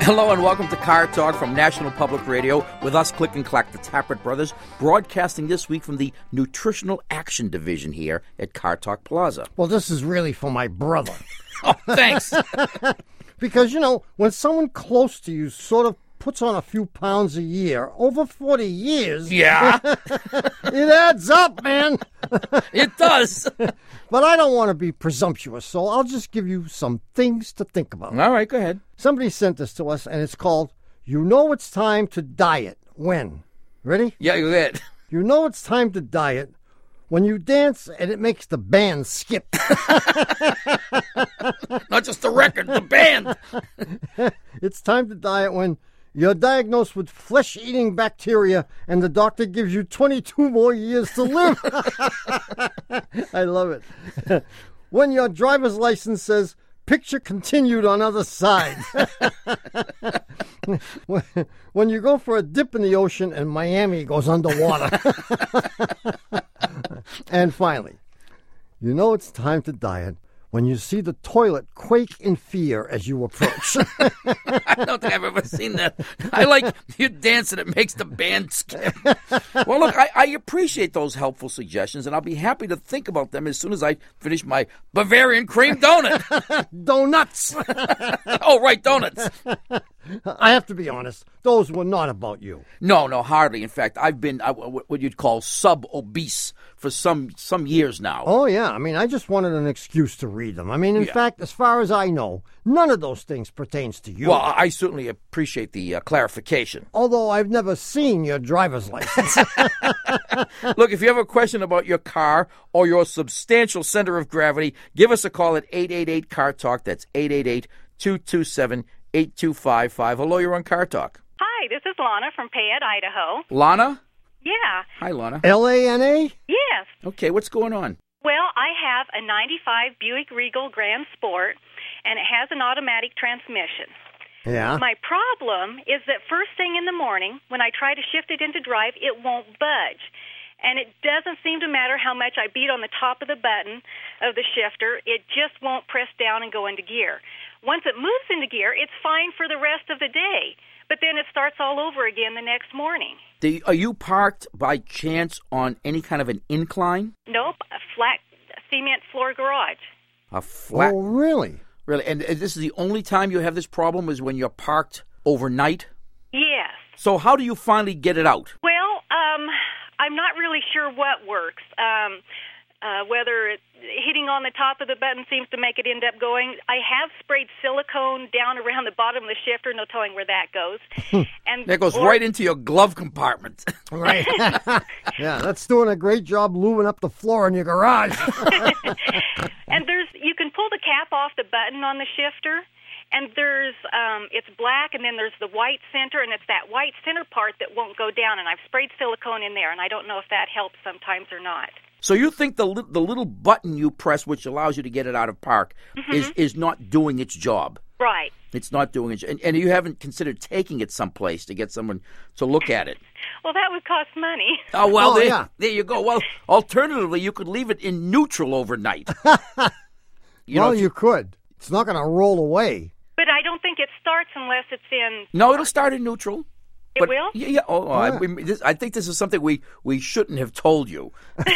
Hello and welcome to Car Talk from National Public Radio with us, Click and Clack, the Tappert Brothers, broadcasting this week from the Nutritional Action Division here at Car Talk Plaza. Well, this is really for my brother. Oh, thanks. Because, you know, when someone close to you sort of puts on a few pounds a year, over 40 years... Yeah. It adds up, man. It does. But I don't want to be presumptuous, so I'll just give you some things to think about. All right, go ahead. Somebody sent this to us, and it's called, You Know It's Time to Diet When. Ready? Yeah, go ahead. You know it's time to diet when you dance and it makes the band skip. Not just the record, the band. It's time to diet when you're diagnosed with flesh-eating bacteria and the doctor gives you 22 more years to live. I love it. When your driver's license says, picture continued on other side. When you go for a dip in the ocean and Miami goes underwater. And finally, you know it's time to diet when you see the toilet quake in fear as you approach. I don't think I've ever seen that. I like you dance and it makes the band skip. Well, look, I appreciate those helpful suggestions, and I'll be happy to think about them as soon as I finish my Bavarian cream donut. Donuts! Oh, right, donuts. I have to be honest, those were not about you. No, hardly. In fact, I've been what you'd call sub-obese for some years now. Oh, yeah. I mean, I just wanted an excuse to read them. I mean, in fact, as far as I know, none of those things pertains to you. Well, I certainly appreciate the clarification. Although I've never seen your driver's license. Look, if you have a question about your car or your substantial center of gravity, give us a call at 888-CAR-TALK. That's 888-227-8255. Hello, you're on Car Talk. Hi, this is Lana from Payette, Idaho. Lana? Yeah. Hi, Lana. Lana? Yes. Okay, what's going on? Well, I have a 95 Buick Regal Grand Sport, and it has an automatic transmission. Yeah. My problem is that first thing in the morning, when I try to shift it into drive, it won't budge. And it doesn't seem to matter how much I beat on the top of the button of the shifter, it just won't press down and go into gear. Once it moves into gear, it's fine for the rest of the day. But then it starts all over again the next morning. Are you parked by chance on any kind of an incline? Nope, a flat cement floor garage. A flat? Oh, really? Really? And this is the only time you have this problem is when you're parked overnight? Yes. So how do you finally get it out? Well, I'm not really sure what works. Whether hitting on the top of the button seems to make it end up going. I have sprayed silicone down around the bottom of the shifter, no telling where that goes. And that goes right into your glove compartment. Right. Yeah, that's doing a great job lubing up the floor in your garage. And you can pull the cap off the button on the shifter, and there's it's black, and then there's the white center, and it's that white center part that won't go down, and I've sprayed silicone in there, and I don't know if that helps sometimes or not. So you think the little button you press, which allows you to get it out of park, is not doing its job? Right. It's not doing it, and you haven't considered taking it someplace to get someone to look at it. Well, that would cost money. Oh, well, yeah. There you go. Well, alternatively, you could leave it in neutral overnight. You could. It's not going to roll away. But I don't think it starts unless it's in... No, it'll start in neutral. It will? Yeah. I think this is something we shouldn't have told you.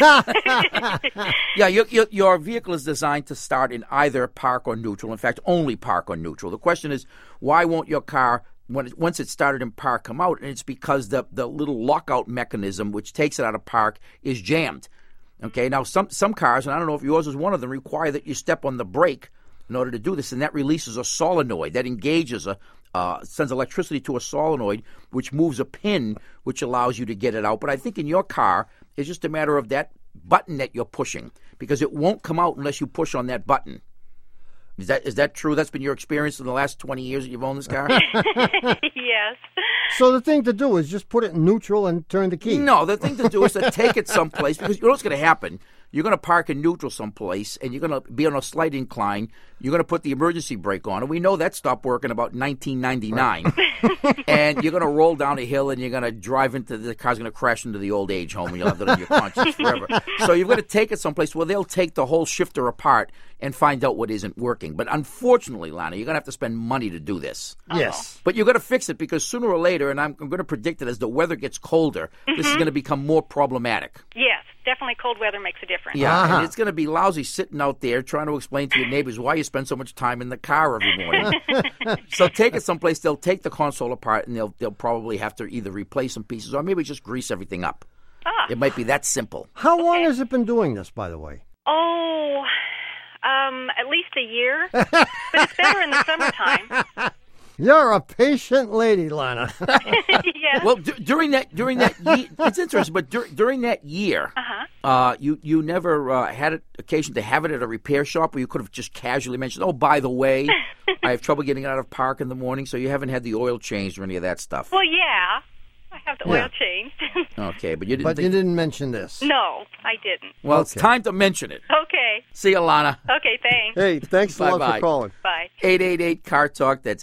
Yeah, your vehicle is designed to start in either park or neutral. In fact, only park or neutral. The question is, why won't your car, once it's started in park, come out? And it's because the little lockout mechanism, which takes it out of park, is jammed. Okay, now some cars, and I don't know if yours is one of them, require that you step on the brake in order to do this, and that releases a solenoid that engages sends electricity to a solenoid, which moves a pin, which allows you to get it out. But I think in your car, it's just a matter of that button that you're pushing, because it won't come out unless you push on that button. Is that true? That's been your experience in the last 20 years that you've owned this car? Yes. So the thing to do is just put it in neutral and turn the key. No, the thing to do is to take it someplace, because you know what's going to happen. you're going to park in neutral someplace, and you're going to be on a slight incline. You're going to put the emergency brake on, and we know that stopped working about 1999. And you're going to roll down a hill, and you're going to drive into the car's going to crash into the old age home, and you'll have that on your conscience forever. So you've got to take it someplace where they'll take the whole shifter apart and find out what isn't working. But unfortunately, Lana, you're going to have to spend money to do this. Yes. But you're going to fix it because sooner or later, and I'm going to predict that as the weather gets colder, this is going to become more problematic. Yes, definitely cold weather makes a difference. Yeah, and it's going to be lousy sitting out there trying to explain to your neighbors why you spend so much time in the car every morning. So take it someplace, they'll take the console apart, and they'll probably have to either replace some pieces or maybe just grease everything up. It might be that simple. How long has it been doing this, by the way? Oh, at least a year. But it's better in the summertime. You're a patient lady, Lana. Yes. Well, during that year, it's interesting, but during that year, you never had an occasion to have it at a repair shop where you could have just casually mentioned, oh, by the way, I have trouble getting out of park in the morning, so you haven't had the oil changed or any of that stuff. Well, yeah. I have the oil changed. Okay, but you didn't. But you didn't mention this. No, I didn't. Well, it's time to mention it. Okay. See you, Lana. Okay, thanks. Hey, thanks a lot Bye-bye. for calling. Bye. 888-CAR-TALK. That's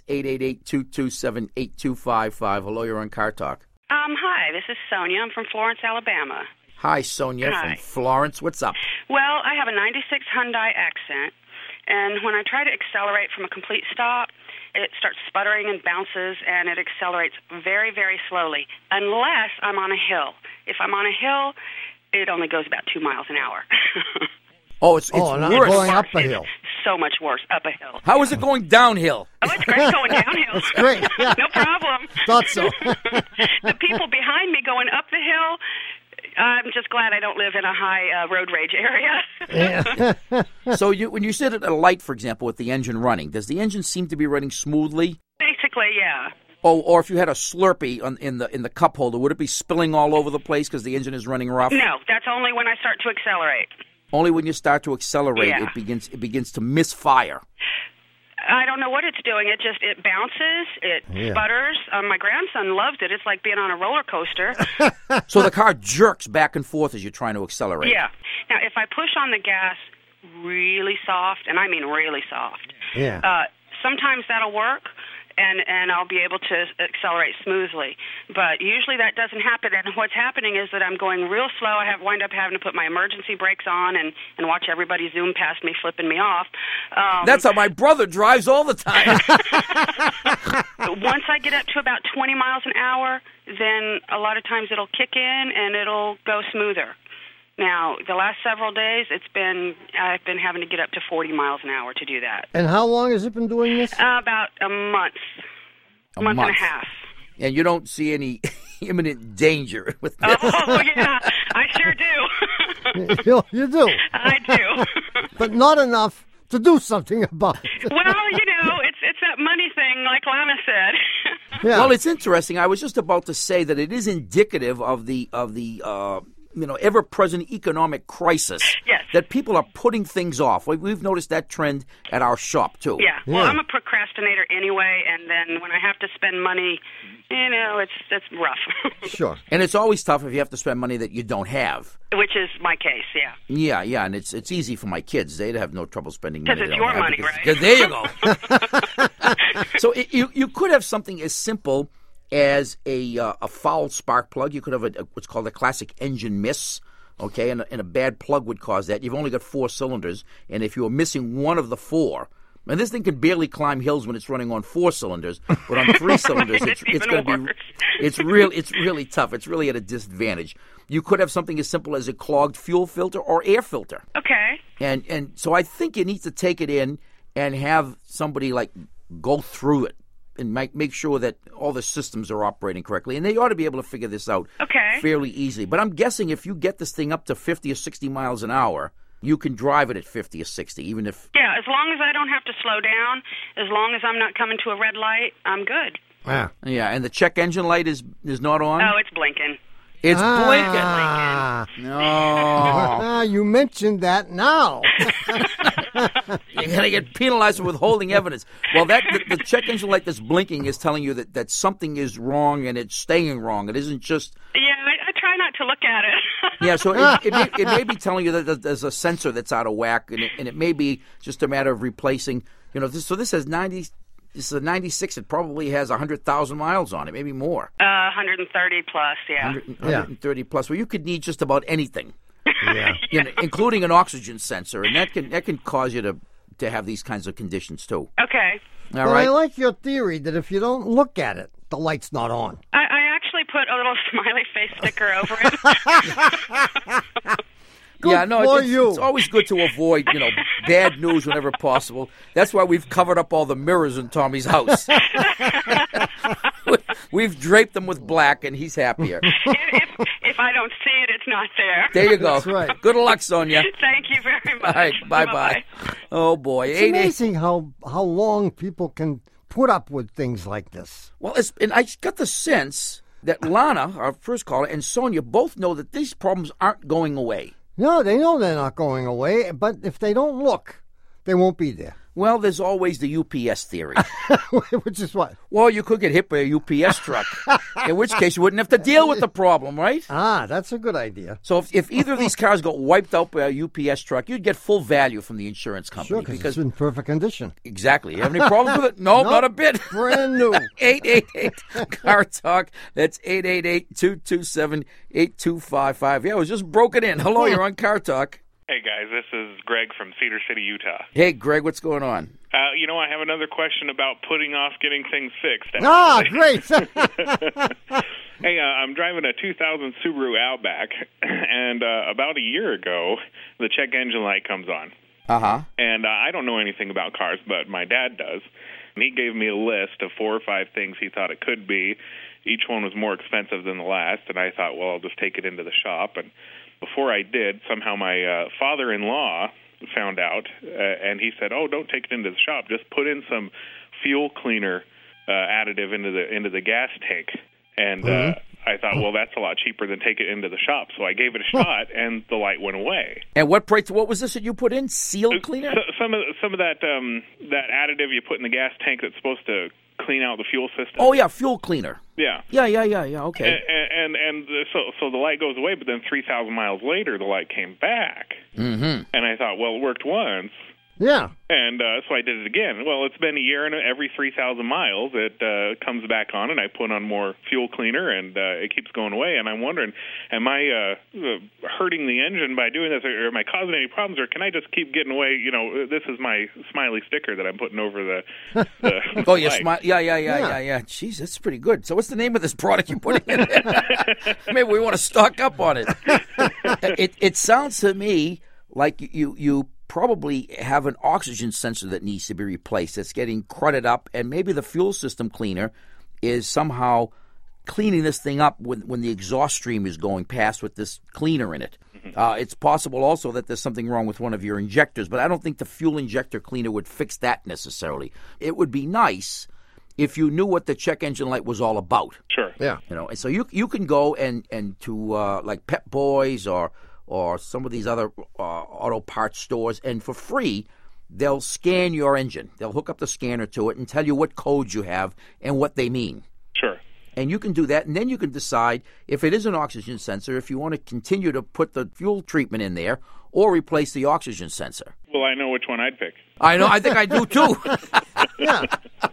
888-227-8255. Hello, you're on Car Talk. Hi, this is Sonia. I'm from Florence, Alabama. Hi, Sonia Hi. from Florence. What's up? Well, I have a 96 Hyundai Accent, and when I try to accelerate from a complete stop, it starts sputtering and bounces, and it accelerates very, very slowly, unless I'm on a hill. If I'm on a hill, it only goes about 2 miles an hour. Oh, it's not worse. going up a hill. So much worse, up a hill. How is it going downhill? Oh, it's great going downhill. It's great. Yeah. No problem. Thought so. The people behind me going up the hill, I'm just glad I don't live in a high road rage area. So when you sit at a light, for example, with the engine running, does the engine seem to be running smoothly? Basically, yeah. Oh, or if you had a Slurpee in the cup holder, would it be spilling all over the place because the engine is running rough? No, that's only when I start to accelerate. Only when you start to accelerate, Yeah. it begins to misfire. I don't know what it's doing. It bounces. It sputters. My grandson loves it. It's like being on a roller coaster. So the car jerks back and forth as you're trying to accelerate. Yeah. Now, if I push on the gas really soft, and I mean really soft, sometimes that'll work, and I'll be able to accelerate smoothly. But usually that doesn't happen, and what's happening is that I'm going real slow. I wind up having to put my emergency brakes on and watch everybody zoom past me, flipping me off. That's how my brother drives all the time. Once I get up to about 20 miles an hour, then a lot of times it'll kick in and it'll go smoother. Now, the last several days, I've been having to get up to 40 miles an hour to do that. And how long has it been doing this? About a month. A month and a half. And you don't see any imminent danger with this. Oh, yeah, I sure do. You do. I do. But not enough to do something about it. Well, it's that money thing, like Lana said. Yeah. Well, it's interesting. I was just about to say that it is indicative of the ever-present economic crisis. Yes. That people are putting things off. We've noticed that trend at our shop, too. Yeah. Well, I'm a procrastinator anyway, and then when I have to spend money, it's rough. Sure. And it's always tough if you have to spend money that you don't have. Which is my case, yeah. Yeah, and it's easy for my kids. They'd have no trouble spending money. Because it's your money, right? There you go. So you could have something as simple as a foul spark plug. You could have what's called a classic engine miss, okay? And a bad plug would cause that. You've only got 4 cylinders, and if you are missing one of the 4, and this thing can barely climb hills when it's running on 4 cylinders, but on 3 cylinders, it's going to be it's really tough. It's really at a disadvantage. You could have something as simple as a clogged fuel filter or air filter. Okay. And so I think you need to take it in and have somebody go through it and make sure that all the systems are operating correctly. And they ought to be able to figure this out fairly easily. But I'm guessing if you get this thing up to 50 or 60 miles an hour, you can drive it at 50 or 60, even if... Yeah, as long as I don't have to slow down, as long as I'm not coming to a red light, I'm good. Wow. Yeah, and the check engine light is not on? Oh, it's blinking. It's blinking. No. You mentioned that now. You're going to get penalized for withholding evidence. Well, the check engine light that's blinking is telling you that something is wrong and it's staying wrong. It isn't just... Yeah, I try not to look at it. Yeah, so it may be telling you that there's a sensor that's out of whack, and it may be just a matter of replacing. This has 90. This is a 96. It probably has 100,000 miles on it, maybe more. 130 plus, yeah. 130 plus. Well, you could need just about anything, Yeah. including an oxygen sensor, and that can cause you to have these kinds of conditions too. Okay. All Well, right. I like your theory that if you don't look at it, the light's not on. I actually put a little smiley face sticker over it. Yeah, no, for it's you. always good to avoid, bad news whenever possible. That's why we've covered up all the mirrors in Tommy's house. We've draped them with black, and he's happier. If I don't see it, it's not there. There you go. That's right. Good luck, Sonia. Thank you very much. All right, bye-bye. Bye-bye. Oh, boy. It's amazing how long people can put up with things like this. Well, and I got the sense that Lana, our first caller, and Sonia both know that these problems aren't going away. No, they know they're not going away, but if they don't look, they won't be there. Well, there's always the UPS theory. Which is what? Well, you could get hit by a UPS truck, in which case you wouldn't have to deal with the problem, right? Ah, that's a good idea. So if either of these cars got wiped out by a UPS truck, you'd get full value from the insurance company. Sure, because it's in perfect condition. Exactly. You have any problems with it? No, Nope. not a bit. Brand new. 888-CAR TALK. That's 888-227-8255. Yeah, it was just broken in. Hello, you're on Car Talk. Hey, guys, this is Greg from Cedar City, Utah. Hey, Greg, what's going on? I have another question about putting off getting things fixed. Ah, great. Hey, I'm driving a 2000 Subaru Outback, and about a year ago, the check engine light comes on. Uh-huh. And I don't know anything about cars, but my dad does. And he gave me a list of 4 or 5 things he thought it could be. Each one was more expensive than the last, and I thought, well, I'll just take it into the shop. And before I did, somehow my father-in-law found out, and he said, "Oh, don't take it into the shop. Just put in some fuel cleaner additive into the gas tank." And I thought, well, that's a lot cheaper than take it into the shop. So I gave it a shot, and the light went away. And what was this that you put in? Seal cleaner? Some of that that additive you put in the gas tank that's supposed to clean out the fuel system. Oh, yeah, fuel cleaner. Yeah. Yeah, okay. And so the light goes away, but then 3,000 miles later, the light came back. Mm-hmm. And I thought, well, it worked once. Yeah. And so I did it again. Well, it's been a year, and every 3,000 miles, it comes back on, and I put on more fuel cleaner, and it keeps going away. And I'm wondering, am I hurting the engine by doing this, or am I causing any problems, or can I just keep getting away? This is my smiley sticker that I'm putting over the Oh, yeah, light. yeah. Jeez, that's pretty good. So what's the name of this product you're putting in there? Maybe we want to stock up on it. It sounds to me like you probably have an oxygen sensor that needs to be replaced. It's getting crudted up, and maybe the fuel system cleaner is somehow cleaning this thing up when the exhaust stream is going past with this cleaner in it. It's possible also that there's something wrong with one of your injectors, but I don't think the fuel injector cleaner would fix that necessarily. It would be nice if you knew what the check engine light was all about. Sure. Yeah. And so you can go and to like Pep Boys or some of these other auto parts stores, and for free, they'll scan your engine. They'll hook up the scanner to it and tell you what codes you have and what they mean. Sure. And you can do that, and then you can decide if it is an oxygen sensor, if you want to continue to put the fuel treatment in there or replace the oxygen sensor. Well, I know which one I'd pick. I know. I think I do, too. Yeah.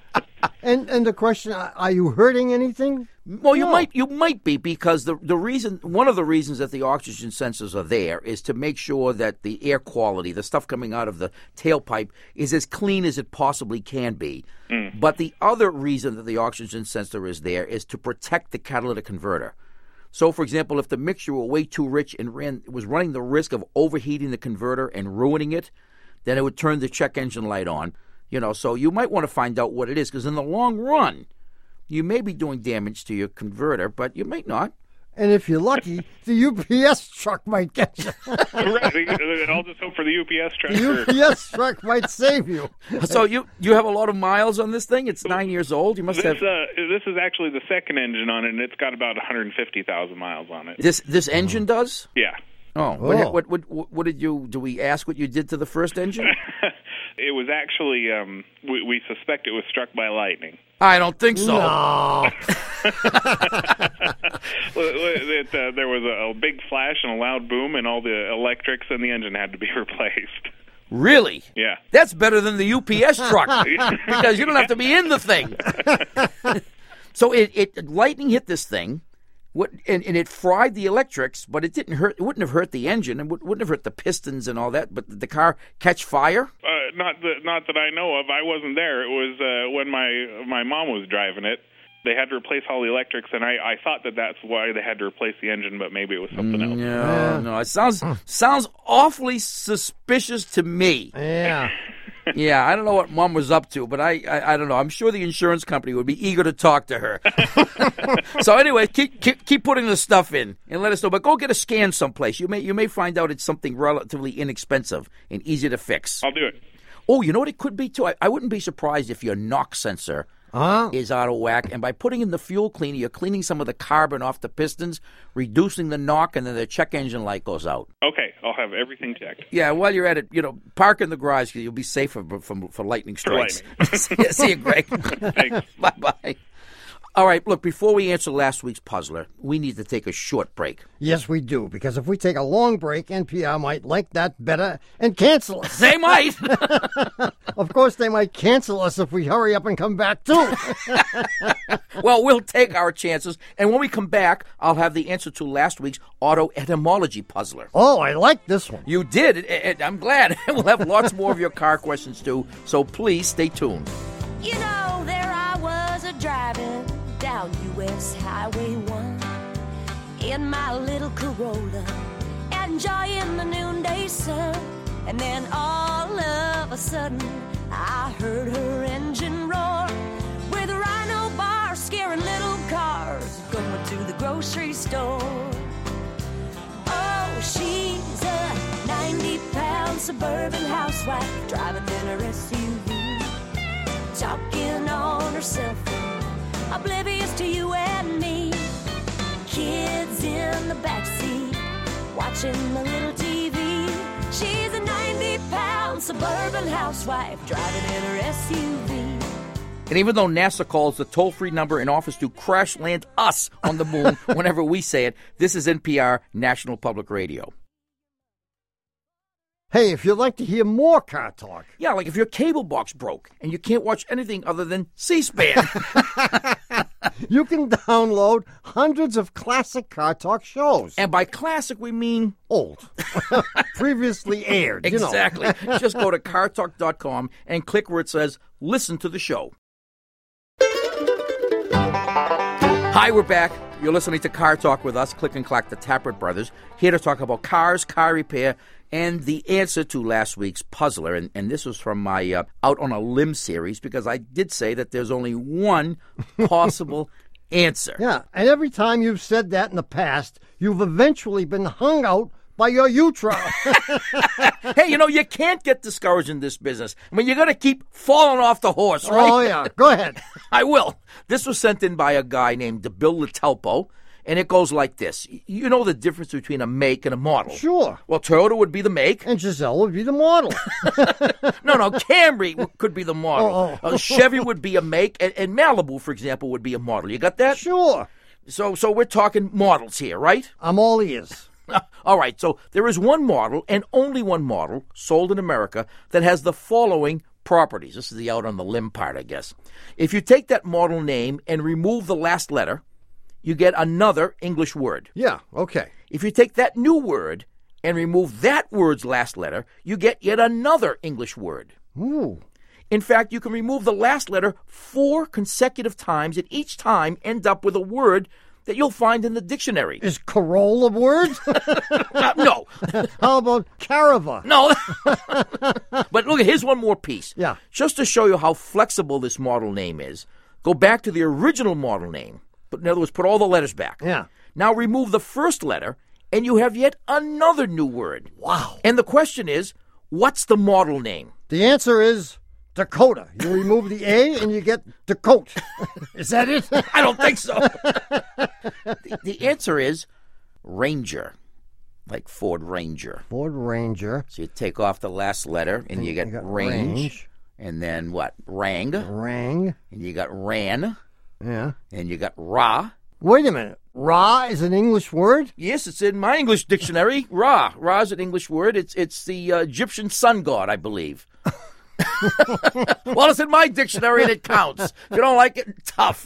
And the question, are you hurting anything? Well, No. you might be, because one of the reasons that the oxygen sensors are there is to make sure that the air quality, the stuff coming out of the tailpipe, is as clean as it possibly can be. But the other reason that the oxygen sensor is there is to protect the catalytic converter. So, for example, if the mixture were way too rich and was running the risk of overheating the converter and ruining it, then it would turn the check engine light on. So you might want to find out what it is, because in the long run, you may be doing damage to your converter, but you might not. And if you're lucky, the UPS truck might get you. Right. I'll just hope for the UPS truck. The UPS truck might save you. So you have a lot of miles on this thing? It's 9 years old. You must have. This is actually the second engine on it, and it's got about 150,000 miles on it. This engine does? Yeah. Oh, what did you? Do we ask what you did to the first engine? It was actually, we suspect it was struck by lightning. I don't think so. No. There was a big flash and a loud boom, and all the electrics in the engine had to be replaced. Really? Yeah. That's better than the UPS truck because you don't have to be in the thing. So lightning hit this thing, and it fried the electrics, but it didn't hurt. It wouldn't have hurt the engine, and wouldn't have hurt the pistons and all that. But did the car catch fire? Not that I know of. I wasn't there. It was when my mom was driving it. They had to replace all the electrics, and I thought that's why they had to replace the engine, but maybe it was something else. No. It sounds awfully suspicious to me. Yeah. Yeah, I don't know what Mom was up to, but I don't know. I'm sure the insurance company would be eager to talk to her. So anyway, keep putting the stuff in and let us know. But go get a scan someplace. You may find out it's something relatively inexpensive and easy to fix. I'll do it. Oh, you know what it could be too? I wouldn't be surprised if your knock sensor is out of whack, and by putting in the fuel cleaner, you're cleaning some of the carbon off the pistons, reducing the knock, and then the check engine light goes out. Okay, I'll have everything checked. Yeah, while you're at it, park in the garage because you'll be safer for lightning strikes. See you, Greg. Thanks. Bye-bye. All right, look, before we answer last week's puzzler, we need to take a short break. Yes, we do, because if we take a long break, NPR might like that better and cancel us. They might. Of course, they might cancel us if we hurry up and come back, too. Well, we'll take our chances, and when we come back, I'll have the answer to last week's auto etymology puzzler. Oh, I like this one. You did, and I'm glad. We'll have lots more of your car questions, too, so please stay tuned. You know, there I was driving down U.S. Highway 1 in my little Corolla, enjoying the noonday sun. And then all of a sudden, I heard her engine roar with a rhino bar scaring little cars going to the grocery store. Oh, she's a 90-pound suburban housewife driving in her SUV, talking on her cell phone, oblivious to you and me. Kids in the backseat, watching the little TV. She's a 90-pound suburban housewife, driving in her SUV. And even though NASA calls the toll-free number and offers to crash land us on the moon whenever we say it, this is NPR National Public Radio. Hey, if you'd like to hear more car talk. Yeah, like if your cable box broke and you can't watch anything other than C-SPAN. You can download hundreds of classic car talk shows. And by classic, we mean old. Previously aired. Exactly. Just go to cartalk.com and click where it says listen to the show. Hi, we're back. You're listening to Car Talk with us, Click and Clack, the Tappert brothers, here to talk about cars, car repair, and the answer to last week's puzzler. And this was from my Out on a Limb series, because I did say that there's only one possible answer. Yeah, and every time you've said that in the past, you've eventually been hung out by your utro. Hey, you can't get discouraged in this business. I mean, you're going to keep falling off the horse, right? Oh, yeah. Go ahead. I will. This was sent in by a guy named Bill Litelpo, and it goes like this. You know the difference between a make and a model? Sure. Well, Toyota would be the make. And Giselle would be the model. No, Camry could be the model. Chevy would be a make, and Malibu, for example, would be a model. You got that? Sure. So we're talking models here, right? I'm all ears. All right, so there is one model, and only one model, sold in America, that has the following properties. This is the out on the limb part, I guess. If you take that model name and remove the last letter, you get another English word. Yeah, okay. If you take that new word and remove that word's last letter, you get yet another English word. Ooh. In fact, you can remove the last letter 4 consecutive times, and each time end up with a word that you'll find in the dictionary. Is Corolla words? No. How about Caravan? No. But look, here's one more piece. Yeah. Just to show you how flexible this model name is, go back to the original model name. But in other words, put all the letters back. Yeah. Now remove the first letter, and you have yet another new word. Wow. And the question is, what's the model name? The answer is Dakota. You remove the A and you get Dakota. Is that it? I don't think so. The answer is Ranger. Like Ford Ranger. Ford Ranger. So you take off the last letter, and you get range. And then what? Rang. Rang. And you got ran. Yeah. And you got Ra. Wait a minute. Ra is an English word? Yes, it's in my English dictionary. Ra. Ra is an English word. It's the Egyptian sun god, I believe. Well, it's in my dictionary and it counts. If you don't like it, tough.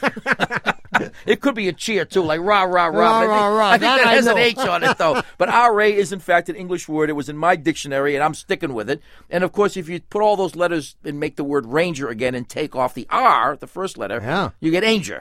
It could be a cheer, too, like rah, rah, rah. Rah. I think that has an H on it, though. But R-A is, in fact, an English word. It was in my dictionary, and I'm sticking with it. And, of course, if you put all those letters and make the word ranger again and take off the R, the first letter, you get anger.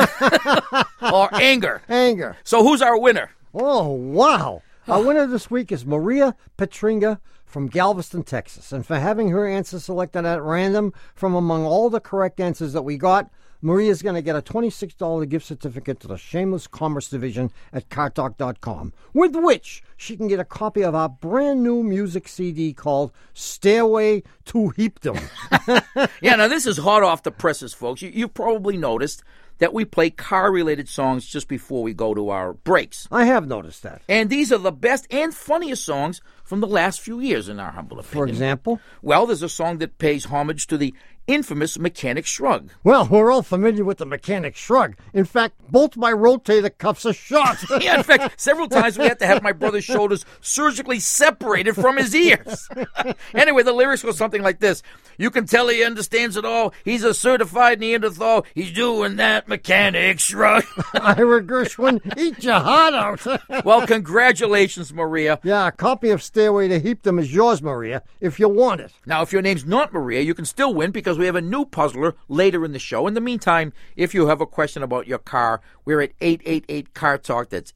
Or anger. Anger. So who's our winner? Oh, wow. Our winner this week is Maria Petringa from Galveston, Texas. And for having her answer selected at random from among all the correct answers that we got, Maria's going to get a $26 gift certificate to the Shameless Commerce Division at CarTalk.com, with which she can get a copy of our brand new music CD called Stairway to Heapdom. Yeah, now this is hot off the presses, folks. You've probably noticed that we play car-related songs just before we go to our breaks. I have noticed that. And these are the best and funniest songs from the last few years, in our humble opinion. For example? Well, there's a song that pays homage to the infamous Mechanic Shrug. Well, we're all familiar with the Mechanic Shrug. In fact, both my rotator cuffs are shot. Yeah, in fact, several times we had to have my brother's shoulders surgically separated from his ears. Anyway, the lyrics go something like this. You can tell he understands it all. He's a certified Neanderthal. He's doing that Mechanic Shrug. Ira Gershwin, eat your heart out. Well, congratulations, Maria. Yeah, a copy of Stairway to Heapdom is yours, Maria, if you want it. Now, if your name's not Maria, you can still win because we have a new puzzler later in the show. In the meantime, if you have a question about your car, we're at 888-CAR-TALK. That's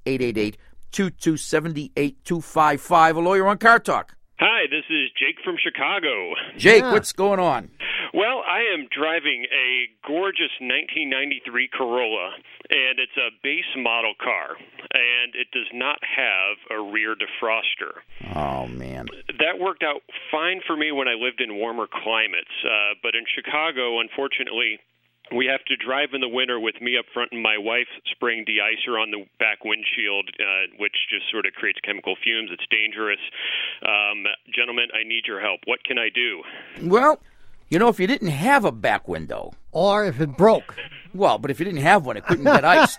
888-227-8255. A lawyer on Car Talk. Hi, this is Jake from Chicago. Jake, what's going on? Well, I am driving a gorgeous 1993 Corolla, and it's a base model car, and it does not have a rear defroster. Oh, man. That worked out fine for me when I lived in warmer climates, but in Chicago, unfortunately, we have to drive in the winter with me up front and my wife spraying de-icer on the back windshield, which just sort of creates chemical fumes. It's dangerous. Gentlemen, I need your help. What can I do? Well, you know, if you didn't have a back window. Or if it broke. Well, but if you didn't have one, it couldn't get iced.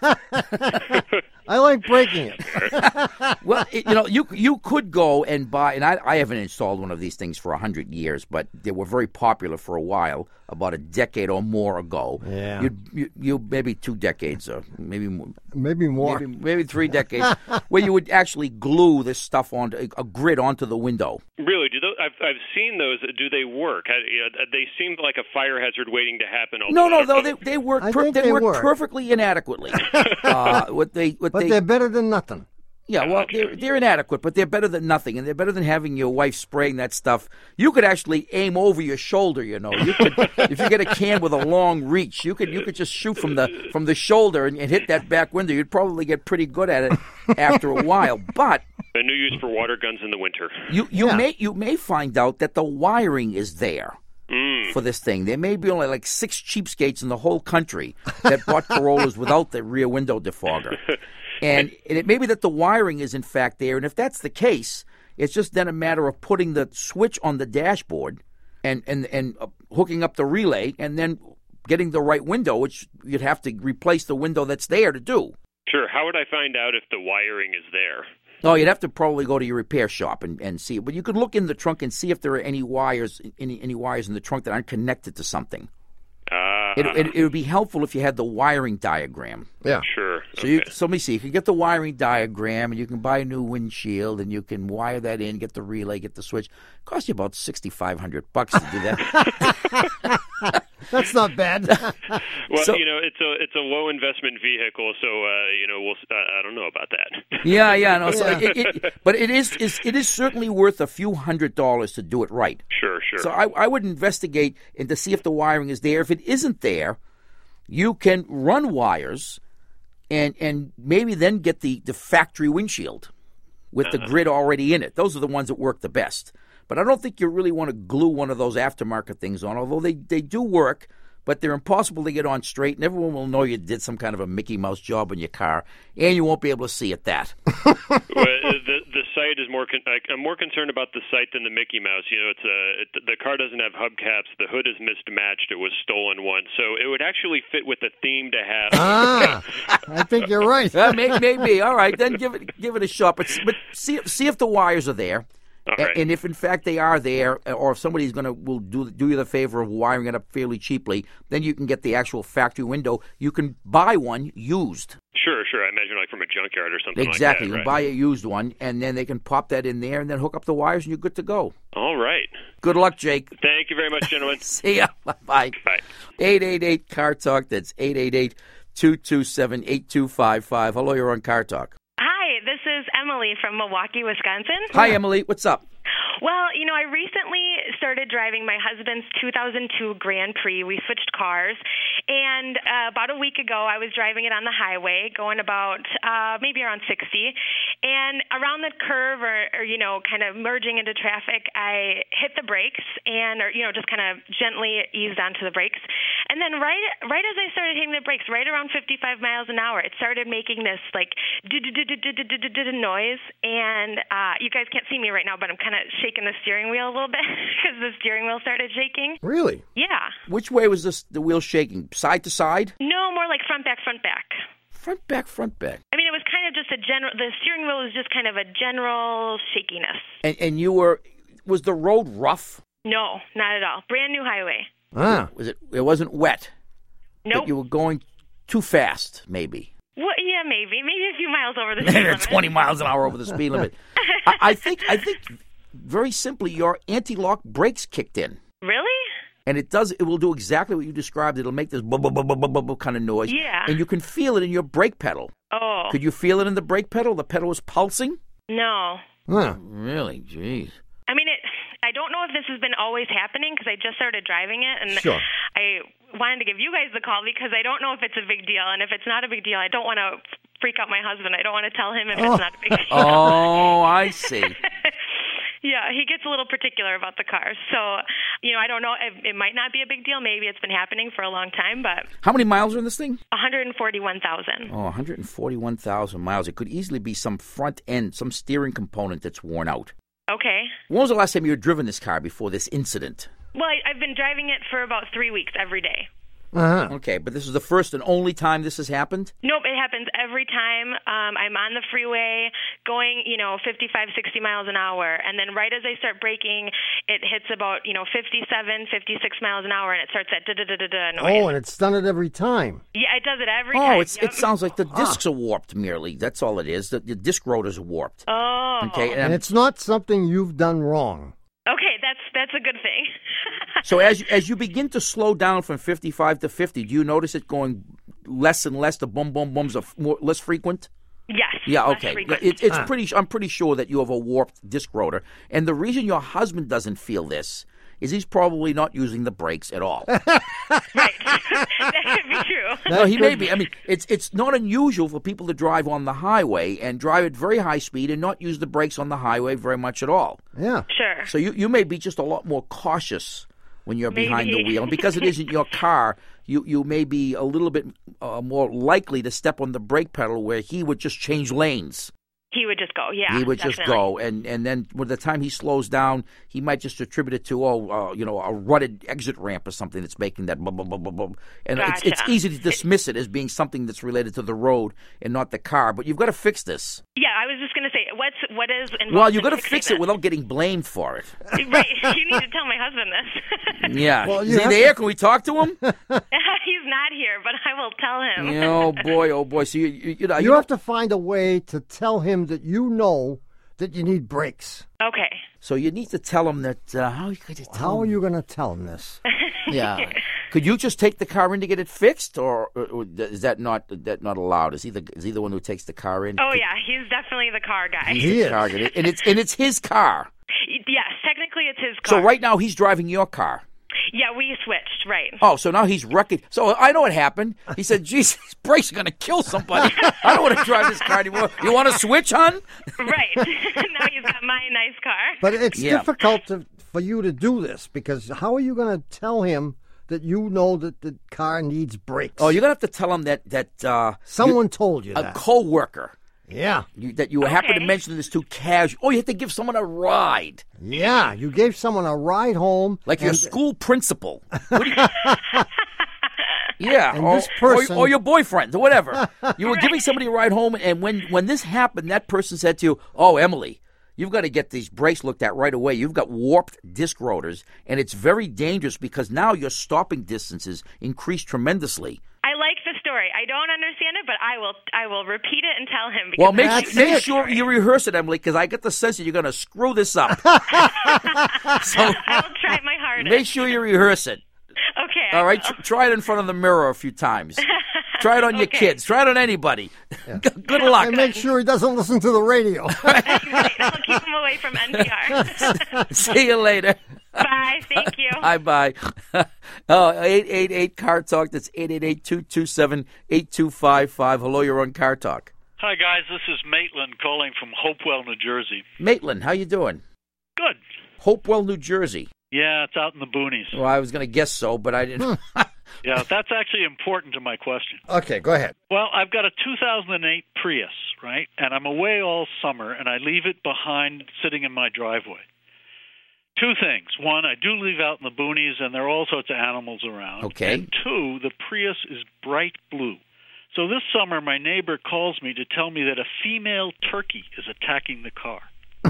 I like breaking it. Well, you could go and buy, and I haven't installed one of these things for 100 years, but they were very popular for a while, about a decade or more ago. Yeah. You maybe 2 decades, or maybe more. Maybe 3 decades, where you would actually glue this stuff onto a grid onto the window. Really? I've seen those. Do they work? They seem like a fire hazard waiting to happen. No, they work. They work perfectly inadequately. But they're better than nothing. Yeah, well, they're inadequate, but they're better than nothing, and they're better than having your wife spraying that stuff. You could actually aim over your shoulder. You know, you could if you get a can with a long reach, you could just shoot from the shoulder and hit that back window. You'd probably get pretty good at it after a while. But a new use for water guns in the winter. You may find out that the wiring is there. For this thing. There may be only like 6 cheapskates in the whole country that bought Corollas without the rear window defogger. And it may be that the wiring is in fact there, and if that's the case, it's just then a matter of putting the switch on the dashboard and hooking up the relay and then getting the right window, which you'd have to replace the window that's there to do. Sure. How would I find out if the wiring is there? Oh, you'd have to probably go to your repair shop and see. But you could look in the trunk and see if there are any wires in the trunk that aren't connected to something. It would be helpful if you had the wiring diagram. Yeah, sure. So let me see. You can get the wiring diagram, and you can buy a new windshield, and you can wire that in, get the relay, get the switch. It costs you about $6,500 to do that. That's not bad. Well, it's a low investment vehicle, so I don't know about that. Yeah. No, so but it is certainly worth a few $100s to do it right. Sure. So I would investigate and to see if the wiring is there. If it isn't there, you can run wires and maybe then get the factory windshield with the grid already in it. Those are the ones that work the best. But I don't think you really want to glue one of those aftermarket things on, although they do work. but they're impossible to get on straight, and everyone will know you did some kind of a Mickey Mouse job on your car, and you won't be able to see at that. Well, the sight is more. I'm more concerned about the sight than the Mickey Mouse. You know, the car doesn't have hubcaps. The hood is mismatched. It was stolen once, so it would actually fit with the theme to have. I think you're right. Maybe. All right, then give it a shot. But see if the wires are there. Right. And if in fact they are there, or if somebody's will do you the favor of wiring it up fairly cheaply, then you can get the actual factory window. You can buy one used. Sure. I imagine like from a junkyard or something. Exactly. Like that, you can buy a used one, and then they can pop that in there, and then hook up the wires, and you're good to go. All right. Good luck, Jake. Thank you very much, gentlemen. See ya. Bye. Bye. 888 Car Talk. That's 888-227-8255. Hello, you're on Car Talk. Hi, this is Emily from Milwaukee, Wisconsin. Hi, Emily. What's up? Well, I recently started driving my husband's 2002 Grand Prix. We switched cars, and about a week ago, I was driving it on the highway, going about maybe around 60, and around the curve or kind of merging into traffic, I hit the brakes and, just kind of gently eased onto the brakes. And then right as I started hitting the brakes, right around 55 miles an hour, it started making this, like, noise, and you guys can't see me right now, but I'm kind of shaking the steering wheel a little bit because the steering wheel started shaking. Really? Yeah. Which way was the wheel shaking? Side to side? No, more like front back. Front back. I mean, it was kind of just the steering wheel was just kind of a general shakiness. And was the road rough? No, not at all. Brand new highway. It wasn't wet? Nope. But you were going too fast, maybe? Well, yeah, maybe a few miles over the speed limit. 20 miles an hour over the speed limit. I think very simply your anti-lock brakes kicked in. Really? And it will do exactly what you described. It'll make this bub kind of noise. Yeah. And you can feel it in your brake pedal. Oh. Could you feel it in the brake pedal? The pedal was pulsing? No. Huh. Really? Jeez. I mean, I don't know if this has been always happening because I just started driving it, and sure. I wanted to give you guys the call because I don't know if it's a big deal, and if it's not a big deal, I don't want to freak out my husband. I don't want to tell him if it's not a big deal. Oh, I see. Yeah, he gets a little particular about the car. So, I don't know. It might not be a big deal. Maybe it's been happening for a long time, but... How many miles are in this thing? 141,000. Oh, 141,000 miles. It could easily be some front end, some steering component that's worn out. Okay. When was the last time you had driven this car before this incident? Well, I've been driving it for about 3 weeks every day. Uh-huh. Okay, but this is the first and only time this has happened? Nope, it happens every time I'm on the freeway going, 55, 60 miles an hour. And then right as I start braking, it hits about, 57, 56 miles an hour, and it starts that da-da-da-da-da noise. Oh, and it's done it every time. Yeah, it does it every time. Oh, it sounds like the discs are warped merely. That's all it is. The disc rotors are warped. Oh. Okay, and it's not something you've done wrong. Okay, that's a good thing. So as you begin to slow down from 55 to 50, do you notice it going less and less? The boom boom booms are less frequent? Yes. Yeah, okay. I'm pretty sure that you have a warped disc rotor. And the reason your husband doesn't feel this is he's probably not using the brakes at all. Right. That could be true. No, he may be. I mean, it's not unusual for people to drive on the highway and drive at very high speed and not use the brakes on the highway very much at all. Yeah. Sure. So you may be just a lot more cautious when you're behind the wheel. And because it isn't your car, you may be a little bit more likely to step on the brake pedal where he would just change lanes. He would just go, yeah. He would definitely. just go, and then by the time he slows down, he might just attribute it to a rutted exit ramp or something that's making that blah blah blah blah blah. And Gotcha. it's easy to dismiss it as being something that's related to the road and not the car. But you've got to fix this. Yeah, I was just going to say, what is involved? Well, you've got to in fix fixing it without getting blamed for it. Right. You need to tell my husband this. Yeah. Well, is he there? Can we talk to him? He's not here, but I will tell him. Oh boy! So you have to find a way to tell him that that you need brakes. Okay. So you need to tell him that. How are you going to tell him this? Yeah. Could you just take the car in to get it fixed, or is that not allowed? Is he the one who takes the car in? Oh yeah, he's definitely the car guy. He is. Car guy. And it's his car. Yes, technically it's his car. So right now he's driving your car. Yeah, we switched, right. Oh, so now he's wrecking. So I know what happened. He said, geez, these brakes are going to kill somebody. I don't want to drive this car anymore. You want to switch, hon? Right. Now he's got my nice car. But it's difficult for you to do this because how are you going to tell him that you know that the car needs brakes? Oh, you're going to have to tell them that someone told you a that. co-worker. Yeah. That you happen to mention this too casual. Oh, you have to give someone a ride. Yeah, you gave someone a ride home. Like your school principal. Yeah, and this person... or your boyfriend, or whatever. You were giving somebody a ride home, and when this happened, that person said to you, "Oh, Emily, you've got to get these brakes looked at right away. You've got warped disc rotors, and it's very dangerous because now your stopping distances increase tremendously." I like the story. I don't understand it, but I will repeat it and tell him. Well, make sure you rehearse it, Emily, because I get the sense that you're going to screw this up. So I will try my hardest. Make sure you rehearse it. Okay. All right, try it in front of the mirror a few times. Try it on your kids. Try it on anybody. Yeah. Good luck. And make sure he doesn't listen to the radio. I'll keep him away from NPR. See you later. Bye. Thank you. Bye. 888 Talk. That's 888-227-8255. Hello, you're on Car Talk. Hi, guys. This is Maitland calling from Hopewell, New Jersey. Maitland, how you doing? Good. Hopewell, New Jersey. Yeah, it's out in the boonies. Well, I was going to guess so, but I didn't. Yeah, that's actually important to my question. Okay, go ahead. Well, I've got a 2008 Prius, right? And I'm away all summer, and I leave it behind sitting in my driveway. Two things. One, I do leave out in the boonies, and there are all sorts of animals around. Okay. And two, the Prius is bright blue. So this summer, my neighbor calls me to tell me that a female turkey is attacking the car.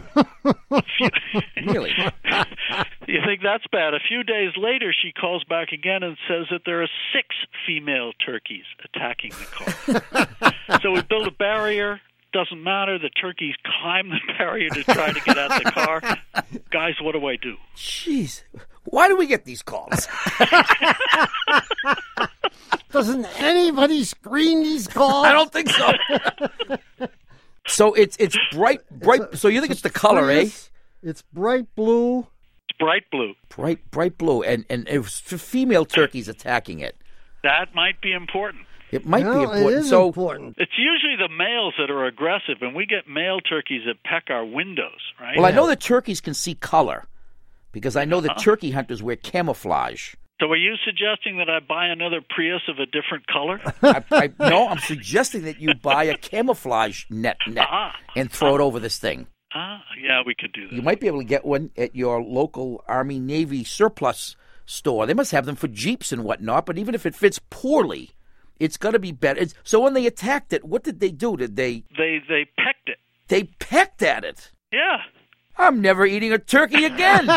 Really? You think that's bad? A few days later, she calls back again and says that there are 6 female turkeys attacking the car. So we build a barrier. Doesn't matter. The turkeys climb the barrier to try to get out the car. Guys, what do I do? Jeez. Why do we get these calls? Doesn't anybody screen these calls? I don't think so. So it's bright. So you think it's the color, eh? It's bright blue. It's bright blue. Bright blue, and it's female turkeys attacking it. That might be important. It might be important. It is important. It's usually the males that are aggressive, and we get male turkeys that peck our windows, right? Well, I know that turkeys can see color because I know that turkey hunters wear camouflage. So are you suggesting that I buy another Prius of a different color? No, I'm suggesting that you buy a camouflage net and throw it over this thing. Yeah, we could do that. You might be able to get one at your local Army Navy surplus store. They must have them for Jeeps and whatnot, but even if it fits poorly, it's going to be better. So when they attacked it, what did they do? Did they... They pecked it. They pecked at it? Yeah. I'm never eating a turkey again.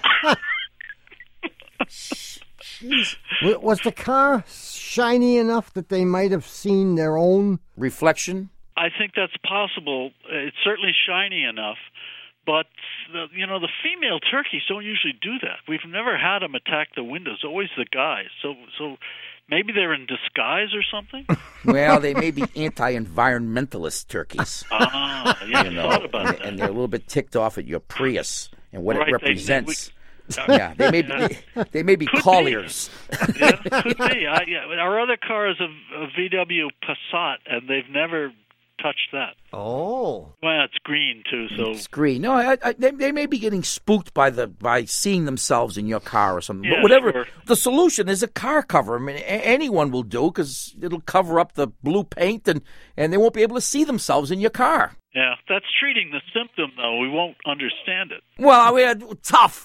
Jeez. Was the car shiny enough that they might have seen their own reflection? I think that's possible. It's certainly shiny enough, but the female turkeys don't usually do that. We've never had them attack the windows. Always the guys. So maybe they're in disguise or something. Well, they may be anti-environmentalist turkeys. Yeah, I thought about that. And they're a little bit ticked off at your Prius and what it represents. Yeah, they may be colliers. Yeah, could be. Our other car is a VW Passat, and they've never touched that. Oh, well, it's green too. So it's green. No, they may be getting spooked by seeing themselves in your car or something. Yeah, but whatever. Sure. The solution is a car cover. I mean, anyone will do because it'll cover up the blue paint, and they won't be able to see themselves in your car. Yeah, that's treating the symptom, though. We won't understand it. Well, we're tough.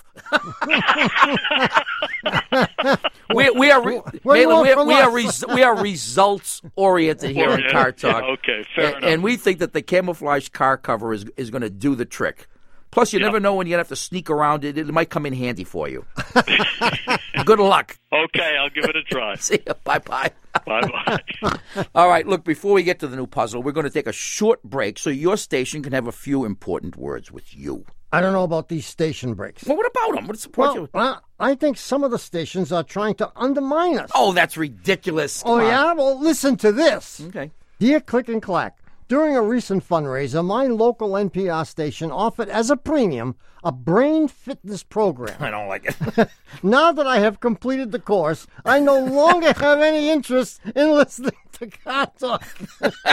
we are results oriented here on Car Talk. Okay, fair enough. And we think that the camouflage car cover is going to do the trick. Plus, you never know when you have to sneak around it. It might come in handy for you. Good luck. Okay, I'll give it a try. See you. Bye-bye. Bye-bye. All right, look, before we get to the new puzzle, we're going to take a short break so your station can have a few important words with you. I don't know about these station breaks. Well, what about them? What's the point? Well, I think some of the stations are trying to undermine us. Oh, that's ridiculous. Come on. Yeah? Well, listen to this. Okay. Dear Click and Clack, during a recent fundraiser, my local NPR station offered as a premium a brain fitness program. I don't like it. Now that I have completed the course, I no longer have any interest in listening to Car Talk.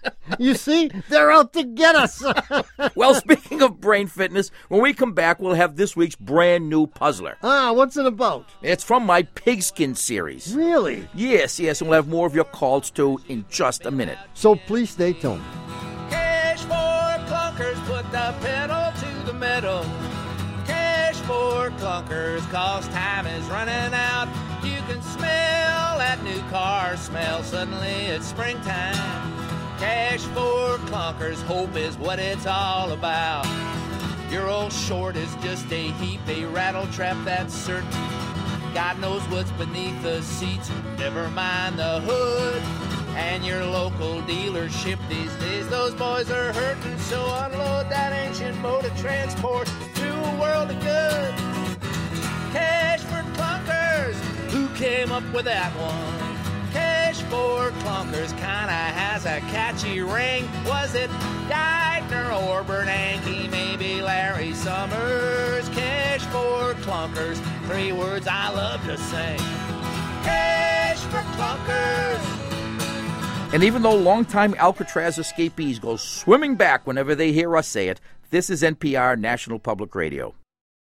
You see? They're out to get us. Well, speaking of brain fitness, when we come back, we'll have this week's brand new puzzler. What's it about? It's from my Pigskin series. Really? Yes, and we'll have more of your calls, too, in just a minute. So please stay tuned. Cash for clunkers, put the pedal to the metal. Cash for clunkers, cause time is running out. You can smell that new car smell, suddenly it's springtime. Cash for clunkers, hope is what it's all about. Your old short is just a heap, a rattle trap that's certain. God knows what's beneath the seats, never mind the hood. And your local dealership these days, those boys are hurting. So unload that ancient mode of transport to a world of good. Cash for clunkers, who came up with that one? Cash for clunkers kinda has a catchy ring. Was it Geithner or Bernanke? Maybe Larry Summers. Cash for clunkers, 3 words I love to sing. Cash for clunkers. And even though longtime Alcatraz escapees go swimming back whenever they hear us say it, this is NPR National Public Radio.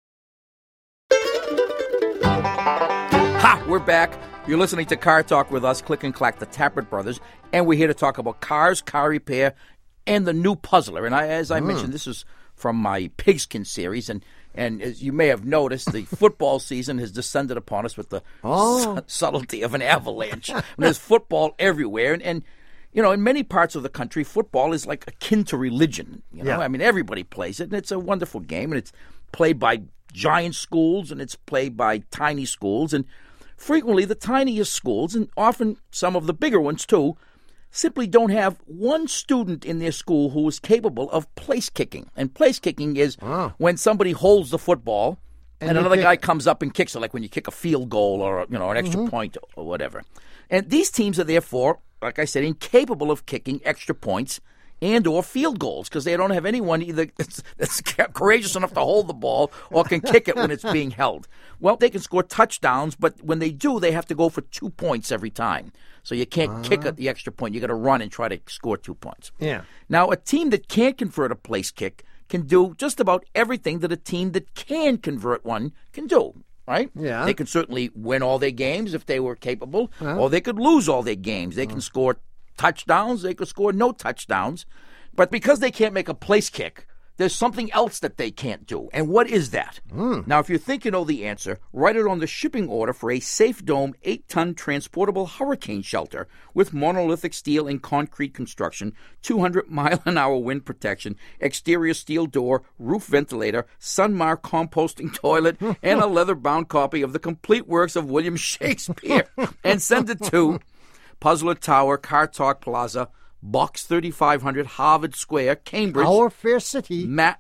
Ha! We're back. You're listening to Car Talk with us, Click and Clack, the Tappert Brothers, and we're here to talk about cars, car repair, and the new puzzler. And as I mentioned, this is from my Pigskin series, and as you may have noticed, the football season has descended upon us with the subtlety of an avalanche. And there's football everywhere, and you know, in many parts of the country, football is like akin to religion. You know, I mean, everybody plays it, and it's a wonderful game, and it's played by giant schools, and it's played by tiny schools, and frequently the tiniest schools, and often some of the bigger ones too, simply don't have one student in their school who is capable of place kicking. And place kicking is when somebody holds the football and another guy comes up and kicks it, like when you kick a field goal or an extra point or whatever. And these teams are therefore, like I said, incapable of kicking extra points and or field goals because they don't have anyone either that's courageous enough to hold the ball or can kick it when it's being held. Well, they can score touchdowns, but when they do, they have to go for 2 points every time. So you can't kick at the extra point. You got to run and try to score 2 points. Yeah. Now, a team that can't convert a place kick can do just about everything that a team that can convert one can do. Right? Yeah. They could certainly win all their games if they were capable, or they could lose all their games. They can score touchdowns, they could score no touchdowns. But because they can't make a place kick, there's something else that they can't do. And what is that? Now, if you think you know the answer, write it on the shipping order for a Safe Dome 8-ton transportable hurricane shelter with monolithic steel and concrete construction, 200-mile-an-hour wind protection, exterior steel door, roof ventilator, Sunmar composting toilet, and a leather-bound copy of the complete works of William Shakespeare. And send it to Puzzler Tower, Car Talk Plaza, Box 3500, Harvard Square, Cambridge. Our fair city. Matt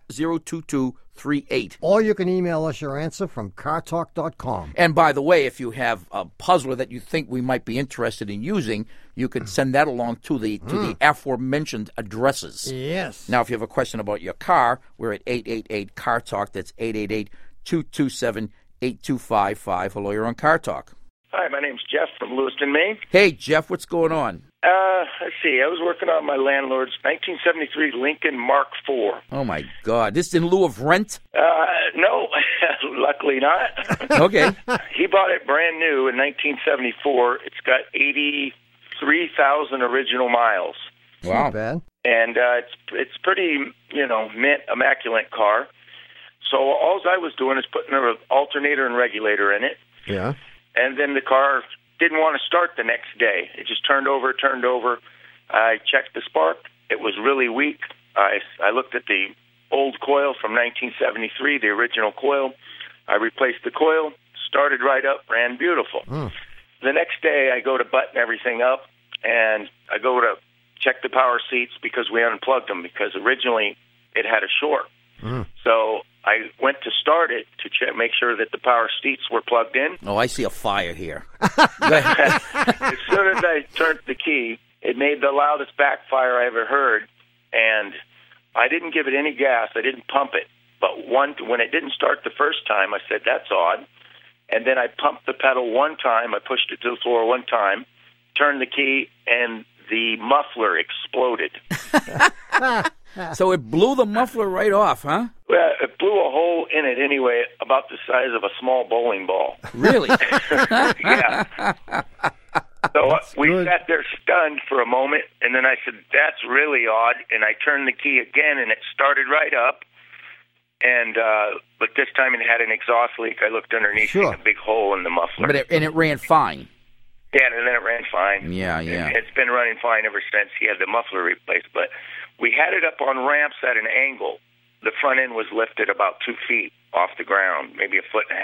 02238. Or you can email us your answer from cartalk.com. And by the way, if you have a puzzler that you think we might be interested in using, you could send that along to the aforementioned addresses. Yes. Now, if you have a question about your car, we're at 888-CAR-TALK. That's 888-227-8255. Hello, you're on Car Talk. Hi, my name's Jeff from Lewiston, Maine. Hey, Jeff, what's going on? Let's see. I was working on my landlord's 1973 Lincoln Mark IV. Oh, my God. This in lieu of rent? No, luckily not. Okay. He bought it brand new in 1974. It's got 83,000 original miles. Wow. Not bad. And it's pretty, mint, immaculate car. So all I was doing is putting an alternator and regulator in it. Yeah. And then the car didn't want to start the next day. It just turned over. I checked the spark. It was really weak. I looked at the old coil from 1973, the original coil. I replaced the coil, started right up, ran beautiful. The next day, I go to button everything up, and I go to check the power seats because we unplugged them because originally it had a short. So I went to start it to make sure that the power seats were plugged in. Oh, I see a fire here. As soon as I turned the key, it made the loudest backfire I ever heard, and I didn't give it any gas. I didn't pump it. But when it didn't start the first time, I said, that's odd. And then I pumped the pedal one time. I pushed it to the floor one time, turned the key, and the muffler exploded. So it blew the muffler right off, huh? Well, it blew a hole in it anyway, about the size of a small bowling ball. Really? Yeah. So we sat there stunned for a moment, and then I said, "That's really odd." And I turned the key again, and it started right up. And but this time it had an exhaust leak. I looked underneath, and a big hole in the muffler. But it ran fine. Yeah, and then it ran fine. Yeah. And it's been running fine ever since he had the muffler replaced. But we had it up on ramps at an angle. The front end was lifted about 2 feet off the ground, maybe 1.5 feet.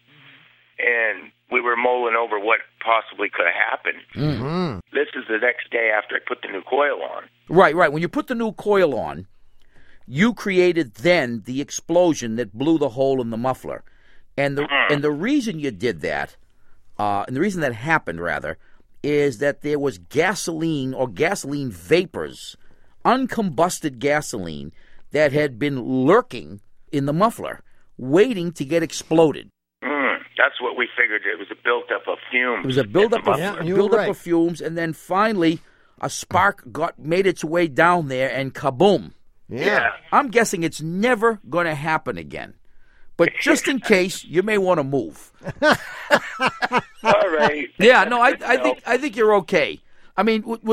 And we were mulling over what possibly could have happened. Mm-hmm. This is the next day after I put the new coil on. Right. When you put the new coil on, you created then the explosion that blew the hole in the muffler. And the reason you did that, and the reason that happened, rather, is that there was gasoline or gasoline vapors, uncombusted gasoline, that had been lurking in the muffler, waiting to get exploded. That's what we figured. It was a buildup of fumes. It was a buildup of fumes, and then finally a spark made its way down there, and kaboom. Yeah. I'm guessing it's never going to happen again. But just in case, you may want to move. All right. Yeah, no, I think you're okay. I mean, will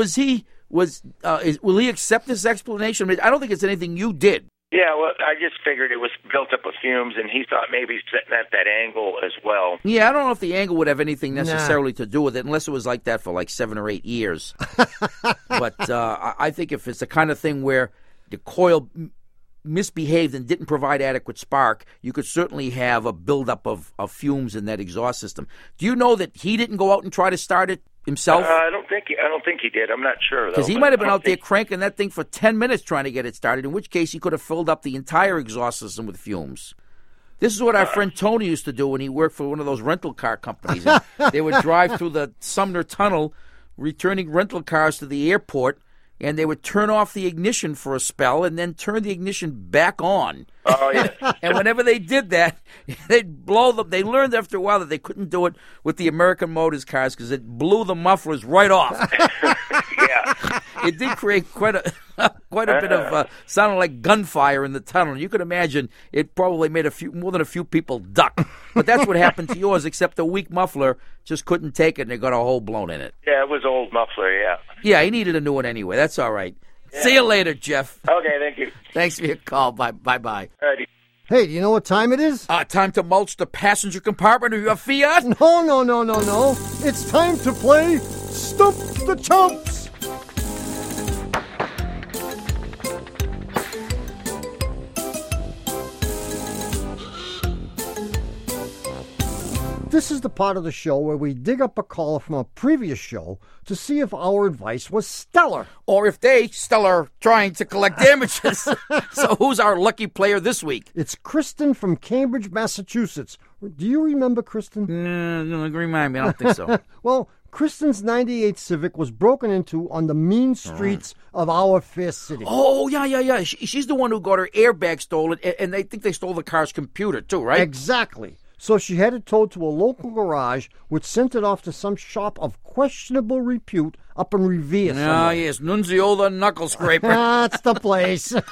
he accept this explanation? I mean, I don't think it's anything you did. Yeah, well, I just figured it was built up of fumes, and he thought maybe sitting at that angle as well. Yeah, I don't know if the angle would have anything necessarily to do with it, unless it was like that for like 7 or 8 years. But I think if it's the kind of thing where the coil misbehaved and didn't provide adequate spark, you could certainly have a buildup of fumes in that exhaust system. Do you know that he didn't go out and try to start it himself? I don't think he did. I'm not sure, though. Because he might have been out there cranking that thing for 10 minutes trying to get it started, in which case he could have filled up the entire exhaust system with fumes. This is what our friend Tony used to do when he worked for one of those rental car companies. They would drive through the Sumner Tunnel, returning rental cars to the airport, and they would turn off the ignition for a spell and then turn the ignition back on. Oh, yeah. And whenever they did that, they'd blow them. They learned after a while that they couldn't do it with the American Motors cars because it blew the mufflers right off. Yeah. It did create quite a bit of sounding like gunfire in the tunnel. You could imagine it probably made more than a few people duck. But that's what happened to yours, except the weak muffler just couldn't take it and it got a hole blown in it. Yeah, it was old muffler, yeah. Yeah, he needed a new one anyway. That's all right. Yeah. See you later, Jeff. Okay, thank you. Thanks for your call. Bye-bye. Alrighty. Hey, do you know what time it is? Time to mulch the passenger compartment of your Fiat? No. It's time to play Stump the Chumps. This is the part of the show where we dig up a caller from a previous show to see if our advice was stellar. Or if they stellar trying to collect damages. So who's our lucky player this week? It's Kristen from Cambridge, Massachusetts. Do you remember Kristen? No, remind me. I don't think so. Well, Kristen's 98 Civic was broken into on the mean streets of our fair city. Oh, yeah. She's the one who got her airbag stolen, and they think they stole the car's computer, too, right? Exactly. So she had it towed to a local garage, which sent it off to some shop of questionable repute up in Revere. Ah, yes, Nunzio the Knuckle Scraper. That's the place. I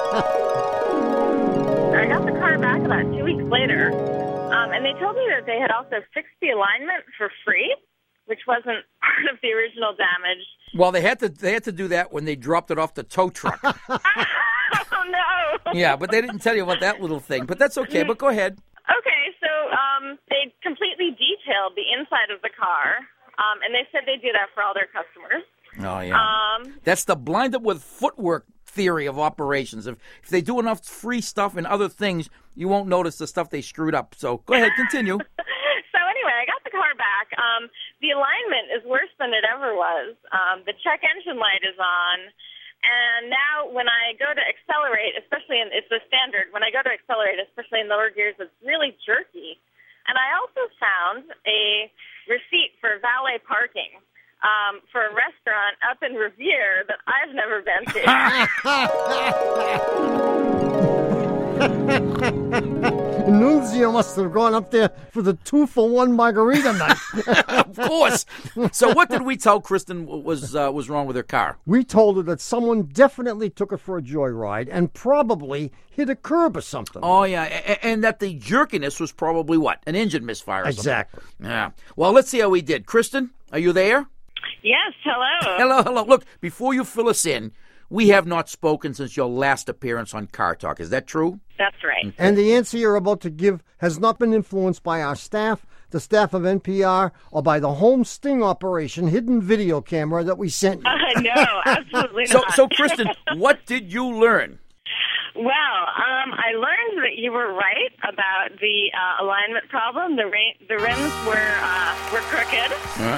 got the car back about 2 weeks later, and they told me that they had also fixed the alignment for free, which wasn't part of the original damage. Well, they had to do that when they dropped it off the tow truck. Oh, no. Yeah, but they didn't tell you about that little thing. But that's okay, but go ahead. Okay, so they completely detailed the inside of the car, and they said they do that for all their customers. Oh, yeah. That's the blind up with footwork theory of operations. If they do enough free stuff and other things, you won't notice the stuff they screwed up. So go ahead, continue. So anyway, I got the car back. The alignment is worse than it ever was. The check engine light is on. And now when I go to accelerate, it's the standard, when I go to accelerate, especially in lower gears, it's really jerky. And I also found a receipt for valet parking for a restaurant up in Revere that I've never been to. Nunzio must have gone up there for the 2-for-1 margarita night. Of course. So what did we tell Kristen was wrong with her car? We told her that someone definitely took her for a joyride and probably hit a curb or something. Oh, yeah, and that the jerkiness was probably what? An engine misfire or Exactly. something. Yeah. Well, let's see how we did. Kristen, are you there? Yes, hello. Hello. Look, before you fill us in, we have not spoken since your last appearance on Car Talk. Is that true? That's right. And the answer you're about to give has not been influenced by our staff, the staff of NPR, or by the home sting operation hidden video camera that we sent you. No, absolutely not. So, Kristen, what did you learn? Well, I learned that you were right about the alignment problem. The rims were crooked.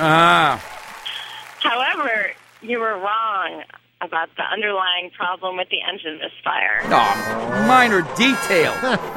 However, you were wrong about the underlying problem with the engine misfire. Oh, minor detail.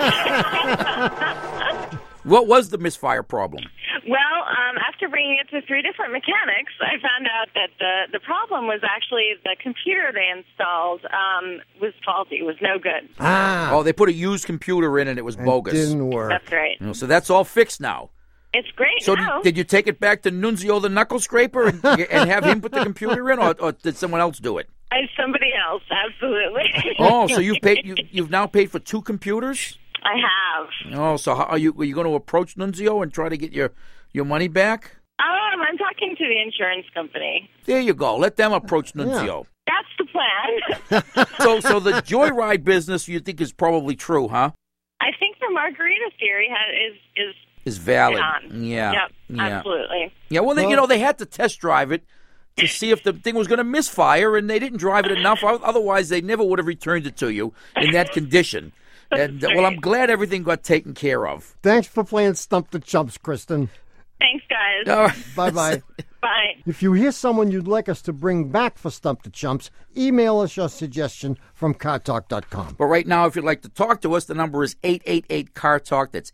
What was the misfire problem? Well, after bringing it to 3 different mechanics, I found out that the problem was actually the computer they installed was faulty, was no good. Oh, they put a used computer in and it was bogus. Didn't work. That's right. So that's all fixed now. It's great So now. did you take it back to Nunzio the knuckle scraper and have him put the computer in, or did someone else do it? Somebody else, absolutely. Oh, so you've now paid for 2 computers? I have. Oh, so are you going to approach Nunzio and try to get your money back? I'm talking to the insurance company. There you go. Let them approach Nunzio. That's the plan. So the joyride business you think is probably true, huh? I think the margarita theory Is valid. Yeah. Yep, absolutely. Yeah, well, they had to test drive it to see if the thing was going to misfire, and they didn't drive it enough. Otherwise, they never would have returned it to you in that condition. And, well, I'm glad everything got taken care of. Thanks for playing Stump the Chumps, Kristen. Thanks, guys. All right. Bye-bye. Bye. If you hear someone you'd like us to bring back for Stump the Chumps, email us your suggestion from cartalk.com. But right now, if you'd like to talk to us, the number is 888-CAR-TALK. That's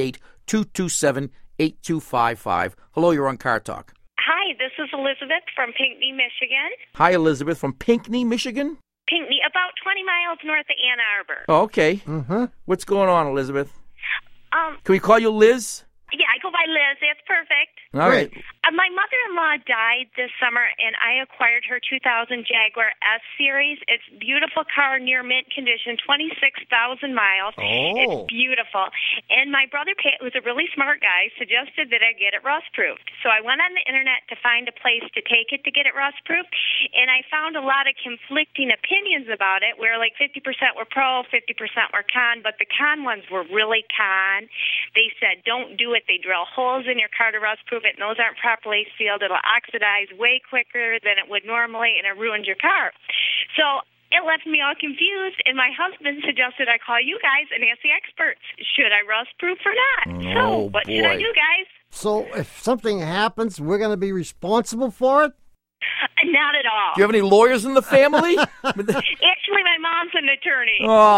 888-227-8255. Hello, you're on Car Talk. Hi, this is Elizabeth from Pinckney, Michigan. Hi, Elizabeth from Pinckney, Michigan? Pinckney, about 20 miles north of Ann Arbor. Oh, okay. Mm-hmm. What's going on, Elizabeth? Can we call you Liz? Yeah, I go by Liz. That's perfect. All right. My mother-in-law died this summer, and I acquired her 2000 Jaguar S-Series. It's a beautiful car, near mint condition, 26,000 miles. Oh. It's beautiful. And my brother, who's a really smart guy, suggested that I get it rust-proofed. So I went on the Internet to find a place to take it to get it rust-proofed, and I found a lot of conflicting opinions about it, where like 50% were pro, 50% were con, but the con ones were really con. They said, don't do it. They drill holes in your car to rust-proof it, and those aren't properly sealed. It'll oxidize way quicker than it would normally, and it ruins your car. So it left me all confused, and my husband suggested I call you guys and ask the experts, should I rust-proof or not? So what should I do, guys? So if something happens, we're going to be responsible for it? Not at all. Do you have any lawyers in the family? Actually, my mom's an attorney.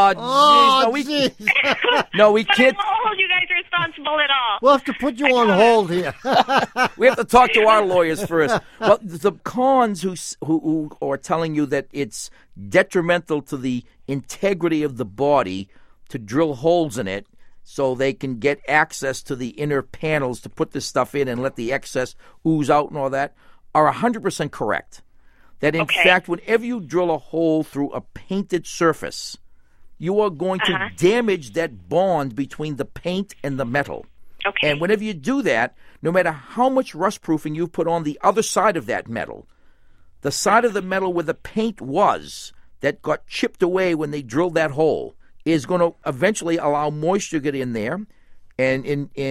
Oh, jeez. No, we but can't. I won't hold you guys responsible at all. We'll have to put you on hold here. We have to talk to our lawyers first. Well, the cons who are telling you that it's detrimental to the integrity of the body to drill holes in it so they can get access to the inner panels to put this stuff in and let the excess ooze out and all that are 100% correct. That, in fact, whenever you drill a hole through a painted surface, you are going to damage that bond between the paint and the metal. Okay. And whenever you do that, no matter how much rust proofing you put on the other side of that metal, the side of the metal where the paint was that got chipped away when they drilled that hole is going to eventually allow moisture to get in there. And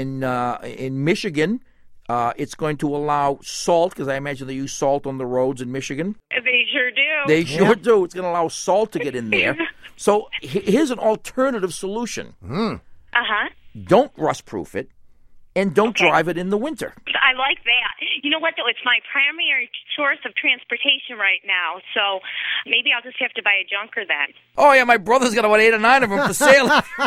in Michigan, it's going to allow salt, because I imagine they use salt on the roads in Michigan. They sure do. They sure do. It's going to allow salt to get in there. So here's an alternative solution. Don't rust-proof it, and don't drive it in the winter. I like that. You know what, though? It's my primary source of transportation right now, so maybe I'll just have to buy a junker then. Oh, yeah, my brother's got about 8 or 9 of them for sale.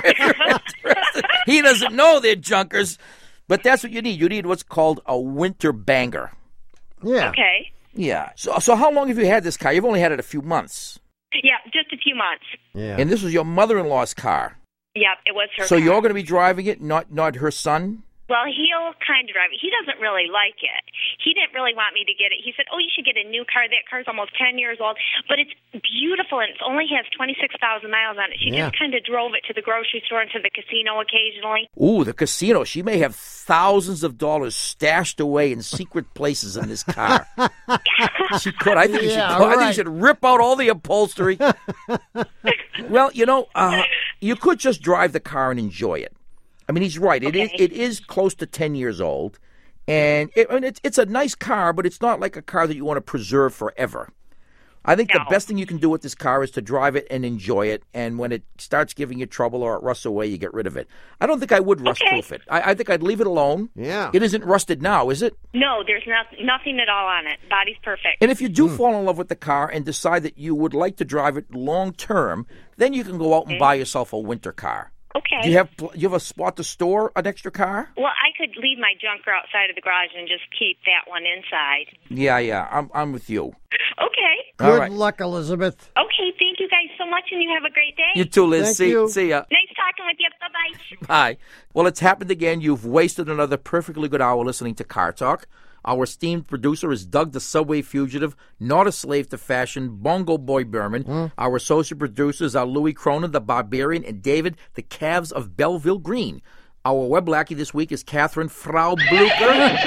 He doesn't know they're junkers. But that's what you need. You need what's called a winter banger. Yeah. Okay. Yeah. So how long have you had this car? You've only had it a few months. Yeah, just a few months. Yeah. And this was your mother-in-law's car. Yep, it was her So car. you're going to be driving it, not her son? Well, he'll kind of drive it. He doesn't really like it. He didn't really want me to get it. He said, you should get a new car. That car's almost 10 years old, but it's beautiful, and it only has 26,000 miles on it. She just kind of drove it to the grocery store and to the casino occasionally. Ooh, the casino. She may have thousands of dollars stashed away in secret places in this car. She could. I think I think you should rip out all the upholstery. Well, you could just drive the car and enjoy it. I mean, he's right. It is close to 10 years old, and it's a nice car, but it's not like a car that you want to preserve forever. I think the best thing you can do with this car is to drive it and enjoy it, and when it starts giving you trouble or it rusts away, you get rid of it. I don't think I would rust-proof it. I think I'd leave it alone. Yeah. It isn't rusted now, is it? No, there's nothing at all on it. Body's perfect. And if you do fall in love with the car and decide that you would like to drive it long-term, then you can go out and buy yourself a winter car. Okay. Do you have a spot to store an extra car? Well, I could leave my junker outside of the garage and just keep that one inside. Yeah. I'm with you. Okay. Good luck, Elizabeth. Okay, thank you guys so much, and you have a great day. You too, Liz. Thank you. See ya. Nice talking with you. Bye-bye. Bye. Well, it's happened again. You've wasted another perfectly good hour listening to Car Talk. Our esteemed producer is Doug the Subway Fugitive, not a slave to fashion, Bongo Boy Berman. Our associate producers are Louis Cronin, the Barbarian, and David, the Calves of Belleville Green. Our web lackey this week is Catherine Frau Blucher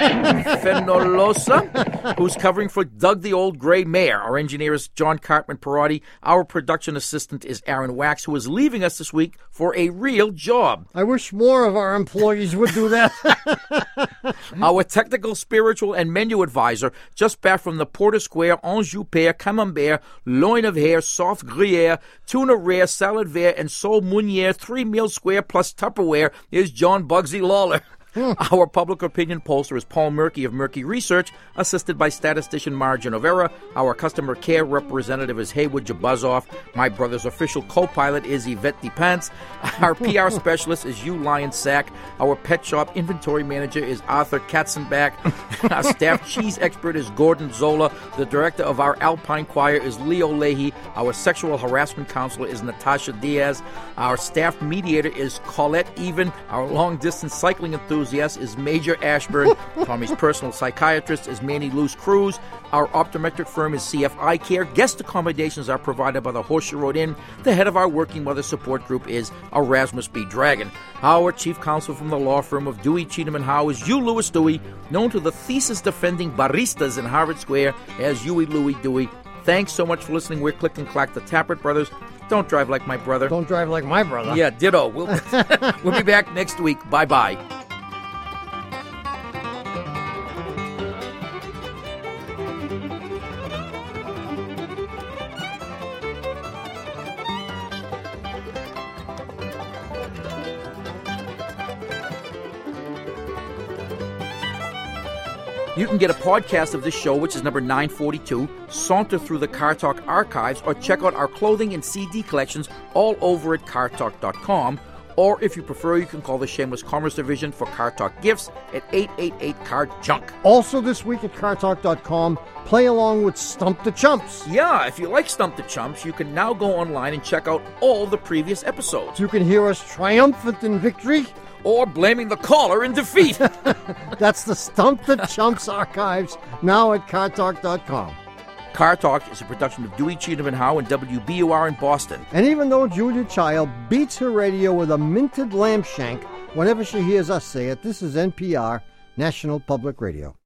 Fenolosa, who's covering for Doug the Old Gray Mare. Our engineer is John Cartman Perotti. Our production assistant is Aaron Wax, who is leaving us this week for a real job. I wish more of our employees would do that. Our technical, spiritual, and menu advisor, just back from the Porter Square, Anjou pear, camembert, loin of hare, soft gruyere, tuna rare, salad vert, and sole meuniere, 3-meal square plus Tupperware, is John Bugsy Lawler. Our public opinion pollster is Paul Murky of Murky Research, assisted by statistician Marja Novera. Our customer care representative is Haywood Jabuzoff. My brother's official co-pilot is Yvette DePants. Our PR specialist is Hugh Lyon Sack. Our pet shop inventory manager is Arthur Katzenbach. Our staff cheese expert is Gordon Zola. The director of our Alpine Choir is Leo Leahy. Our sexual harassment counselor is Natasha Diaz. Our staff mediator is Colette Even. Our long-distance cycling enthusiast is Major Ashburn. Tommy's personal psychiatrist is Manny Luce Cruz. Our optometric firm is CF Eye Care. Guest accommodations are provided by the Horseshoe Road Inn. The head of our Working Mother Support Group is Erasmus B. Dragon. Our chief counsel from the law firm of Dewey, Cheatham & Howe is Hugh Lewis Dewey, known to the thesis-defending baristas in Harvard Square as Huey Louie Dewey. Thanks so much for listening. We're Click and Clack, the Tappert Brothers. Don't drive like my brother. Don't drive like my brother. Yeah, ditto. We'll be back next week. Bye-bye. You can get a podcast of this show, which is number 942, saunter through the Car Talk archives, or check out our clothing and CD collections all over at cartalk.com. Or if you prefer, you can call the Shameless Commerce Division for Car Talk gifts at 888-CAR-JUNK. Also this week at cartalk.com, play along with Stump the Chumps. Yeah, if you like Stump the Chumps, you can now go online and check out all the previous episodes. You can hear us triumphant in victory, or blaming the caller in defeat. That's the Stump the Chumps archives, now at cartalk.com. Car Talk is a production of Dewey, Cheatham & Howe and WBUR in Boston. And even though Julia Child beats her radio with a minted lamp shank whenever she hears us say it, this is NPR, National Public Radio.